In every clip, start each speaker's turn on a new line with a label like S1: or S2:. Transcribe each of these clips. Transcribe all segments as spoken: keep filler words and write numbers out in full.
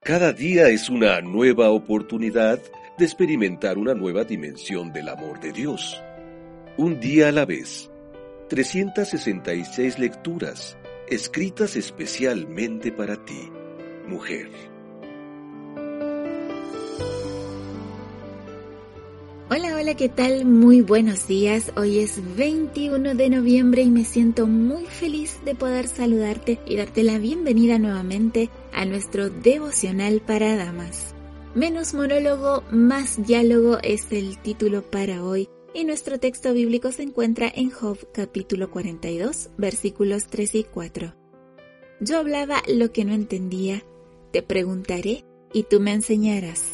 S1: Cada día es una nueva oportunidad de experimentar una nueva dimensión del amor de Dios. Un día a la vez. trescientas sesenta y seis lecturas, escritas especialmente para ti, mujer.
S2: Hola, hola, ¿qué tal? Muy buenos días. Hoy es veintiuno de noviembre y me siento muy feliz de poder saludarte y darte la bienvenida nuevamente a nuestro devocional para damas. Menos monólogo, más diálogo es el título para hoy y nuestro texto bíblico se encuentra en Job capítulo cuarenta y dos, versículos tres y cuatro. Yo hablaba lo que no entendía, te preguntaré y tú me enseñarás.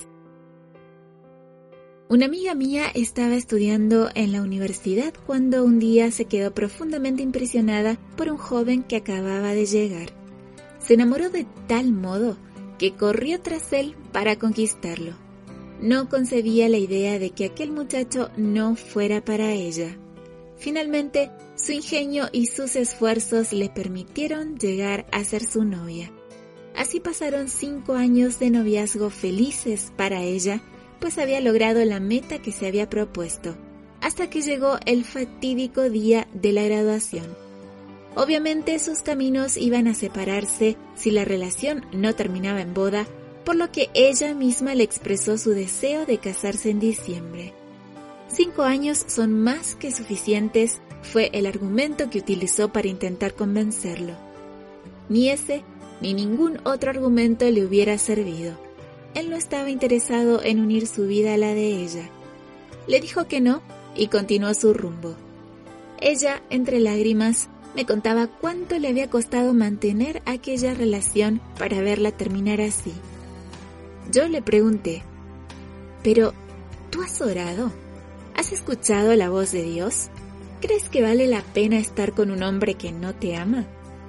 S2: Una amiga mía estaba estudiando en la universidad cuando un día se quedó profundamente impresionada por un joven que acababa de llegar. Se enamoró de tal modo que corrió tras él para conquistarlo. No concebía la idea de que aquel muchacho no fuera para ella. Finalmente, su ingenio y sus esfuerzos le permitieron llegar a ser su novia. Así pasaron cinco años de noviazgo felices para ella, pues había logrado la meta que se había propuesto, hasta que llegó el fatídico día de la graduación. Obviamente sus caminos iban a separarse si la relación no terminaba en boda, por lo que ella misma le expresó su deseo de casarse en diciembre. Cinco años son más que suficientes, fue el argumento que utilizó para intentar convencerlo. Ni ese ni ningún otro argumento le hubiera servido. Él no estaba interesado en unir su vida a la de ella. Le dijo que no y continuó su rumbo. Ella, entre lágrimas, me contaba cuánto le había costado mantener aquella relación para verla terminar así. Yo le pregunté, ¿pero tú has orado? ¿Has escuchado la voz de Dios? ¿Crees que vale la pena estar con un hombre que no te ama?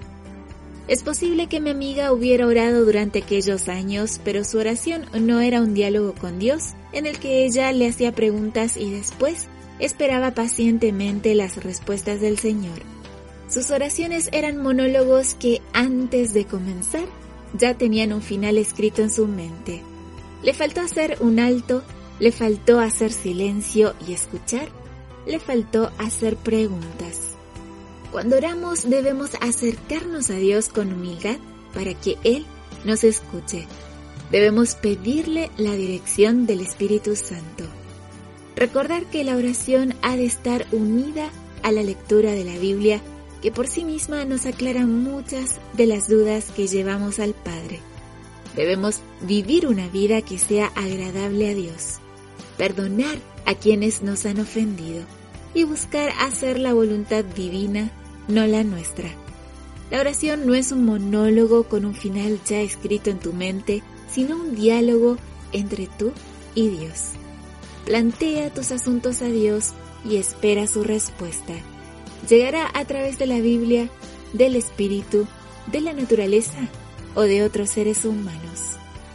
S2: Es posible que mi amiga hubiera orado durante aquellos años, pero su oración no era un diálogo con Dios, en el que ella le hacía preguntas y después esperaba pacientemente las respuestas del Señor. Sus oraciones eran monólogos que, antes de comenzar, ya tenían un final escrito en su mente. Le faltó hacer un alto, le faltó hacer silencio y escuchar, le faltó hacer preguntas. Cuando oramos debemos acercarnos a Dios con humildad para que Él nos escuche. Debemos pedirle la dirección del Espíritu Santo. Recordar que la oración ha de estar unida a la lectura de la Biblia, que por sí misma nos aclara muchas de las dudas que llevamos al Padre. Debemos vivir una vida que sea agradable a Dios, perdonar a quienes nos han ofendido y buscar hacer la voluntad divina, no la nuestra. La oración no es un monólogo con un final ya escrito en tu mente, sino un diálogo entre tú y Dios. Plantea tus asuntos a Dios y espera su respuesta. Llegará a través de la Biblia, del Espíritu, de la naturaleza o de otros seres humanos.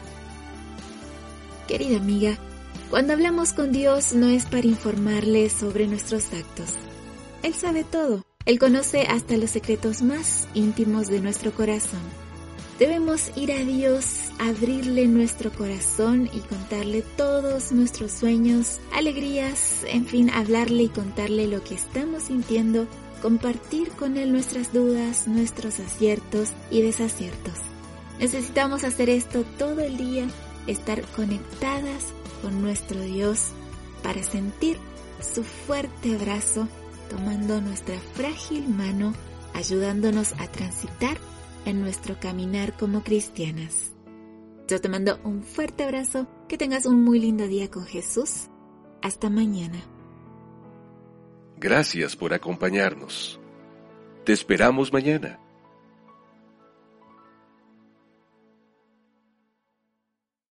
S2: Querida amiga, cuando hablamos con Dios no es para informarle sobre nuestros actos. Él sabe todo. Él conoce hasta los secretos más íntimos de nuestro corazón. Debemos ir a Dios, abrirle nuestro corazón y contarle todos nuestros sueños, alegrías, en fin, hablarle y contarle lo que estamos sintiendo, compartir con Él nuestras dudas, nuestros aciertos y desaciertos. Necesitamos hacer esto todo el día, estar conectadas con nuestro Dios para sentir su fuerte abrazo, tomando nuestra frágil mano, ayudándonos a transitar en nuestro caminar como cristianas. Yo te mando un fuerte abrazo, que tengas un muy lindo día con Jesús. Hasta mañana.
S1: Gracias por acompañarnos. Te esperamos mañana.